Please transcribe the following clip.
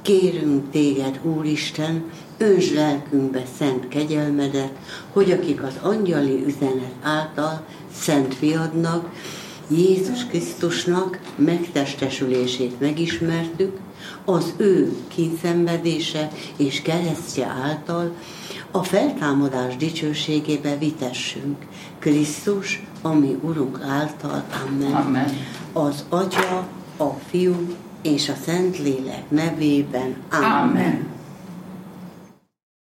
Kérünk téged, Úristen, öntsd lelkünkbe szent kegyelmedet, hogy akik az angyali üzenet által szent fiadnak, Jézus Krisztusnak megtestesülését megismertük, az ő kínszenvedése és keresztje által a feltámadás dicsőségébe vitessünk. Krisztus, ami Urunk által. Amen. Amen. Az Atya, a Fiú és a Szentlélek nevében. Amen. Amen.